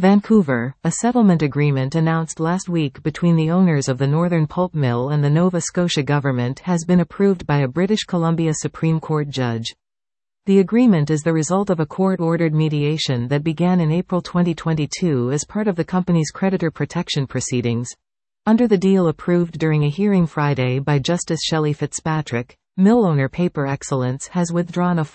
Vancouver, a settlement agreement announced last week between the owners of the Northern Pulp Mill and the Nova Scotia government has been approved by a British Columbia Supreme Court judge. The agreement is the result of a court-ordered mediation that began in April 2022 as part of the company's creditor protection proceedings. Under the deal approved during a hearing Friday by Justice Shelley Fitzpatrick, mill owner Paper Excellence has withdrawn a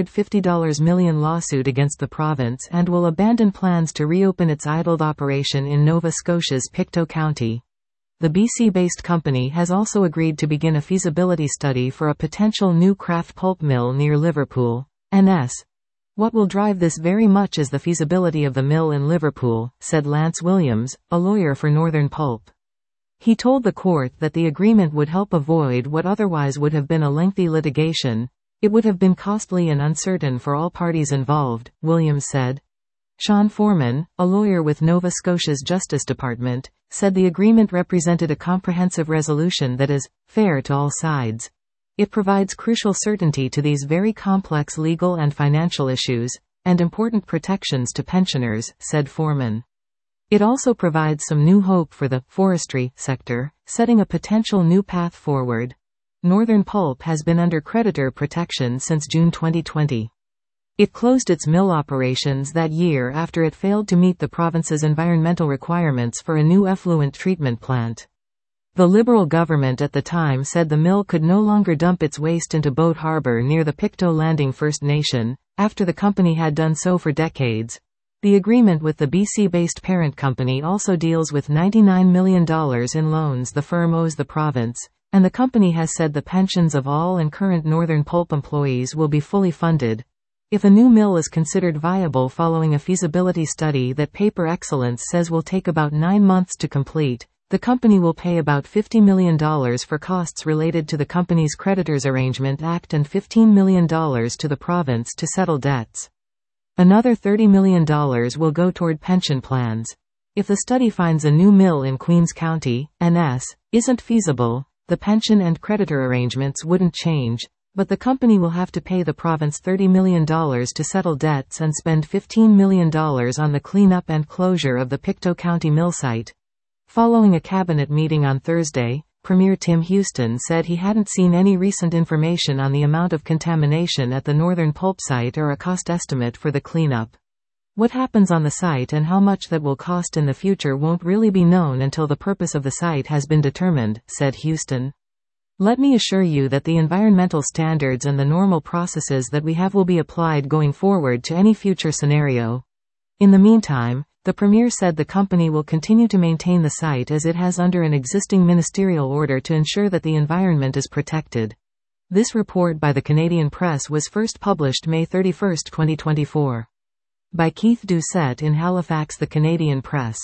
$450 million lawsuit against the province and will abandon plans to reopen its idled operation in Nova Scotia's Pictou County. The BC-based company has also agreed to begin a feasibility study for a potential new kraft pulp mill near Liverpool, NS. What will drive this very much is the feasibility of the mill in Liverpool, said Lance Williams, a lawyer for Northern Pulp. He told the court that the agreement would help avoid what otherwise would have been a lengthy litigation. It would have been costly and uncertain for all parties involved, Williams said. Sean Foreman, a lawyer with Nova Scotia's Justice Department, said the agreement represented a comprehensive resolution that is fair to all sides. It provides crucial certainty to these very complex legal and financial issues, and important protections to pensioners, said Foreman. It also provides some new hope for the forestry sector, setting a potential new path forward. Northern Pulp has been under creditor protection since June 2020. It closed its mill operations that year after it failed to meet the province's environmental requirements for a new effluent treatment plant. The Liberal government at the time said the mill could no longer dump its waste into Boat Harbour near the Pictou Landing First Nation, after the company had done so for decades. The agreement with the BC-based parent company also deals with $99 million in loans the firm owes the province, and the company has said the pensions of all and current Northern Pulp employees will be fully funded. If a new mill is considered viable following a feasibility study that Paper Excellence says will take about 9 months to complete, the company will pay about $50 million for costs related to the company's Creditors Arrangement Act and $15 million to the province to settle debts. Another $30 million will go toward pension plans. If the study finds a new mill in Queens County, NS, isn't feasible, the pension and creditor arrangements wouldn't change, but the company will have to pay the province $30 million to settle debts and spend $15 million on the cleanup and closure of the Pictou County mill site. Following a cabinet meeting on Thursday, Premier Tim Houston said he hadn't seen any recent information on the amount of contamination at the Northern Pulp site or a cost estimate for the cleanup. What happens on the site and how much that will cost in the future won't really be known until the purpose of the site has been determined, said Houston. Let me assure you that the environmental standards and the normal processes that we have will be applied going forward to any future scenario. In the meantime, the Premier said the company will continue to maintain the site as it has under an existing ministerial order to ensure that the environment is protected. This report by the Canadian Press was first published May 31, 2024. By Keith Doucette in Halifax. The Canadian Press.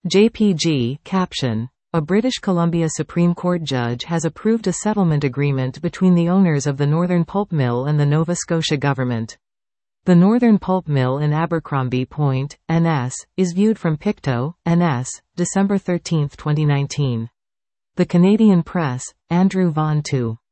JPG, caption. A British Columbia Supreme Court judge has approved a settlement agreement between the owners of the Northern Pulp Mill and the Nova Scotia government. The Northern Pulp Mill in Abercrombie Point, NS, is viewed from Pictou, NS, December 13, 2019. The Canadian Press, Andrew Vaughan 2.